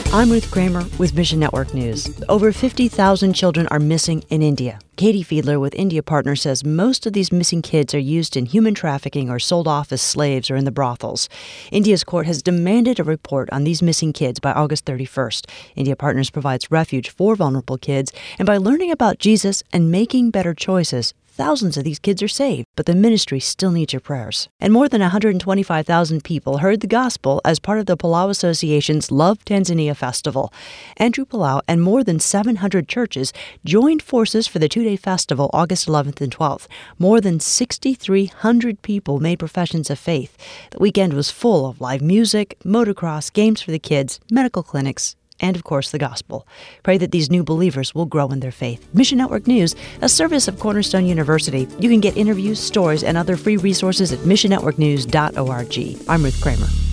I'm Ruth Kramer with Mission Network News. Over 50,000 children are missing in India. Katie Fiedler with India Partner says most of these missing kids are used in human trafficking or sold off as slaves or in the brothels. India's court has demanded a report on these missing kids by August 31st. India Partners provides refuge for vulnerable kids, and by learning about Jesus and making better choices, thousands of these kids are saved, but the ministry still needs your prayers. And more than 125,000 people heard the gospel as part of the Palau Association's Love Tanzania Festival. Andrew Palau and more than 700 churches joined forces for the two-day festival August 11th and 12th. More than 6,300 people made professions of faith. The weekend was full of live music, motocross, games for the kids, medical clinics, and, of course, the gospel. Pray that these new believers will grow in their faith. Mission Network News, a service of Cornerstone University. You can get interviews, stories, and other free resources at missionnetworknews.org. I'm Ruth Kramer.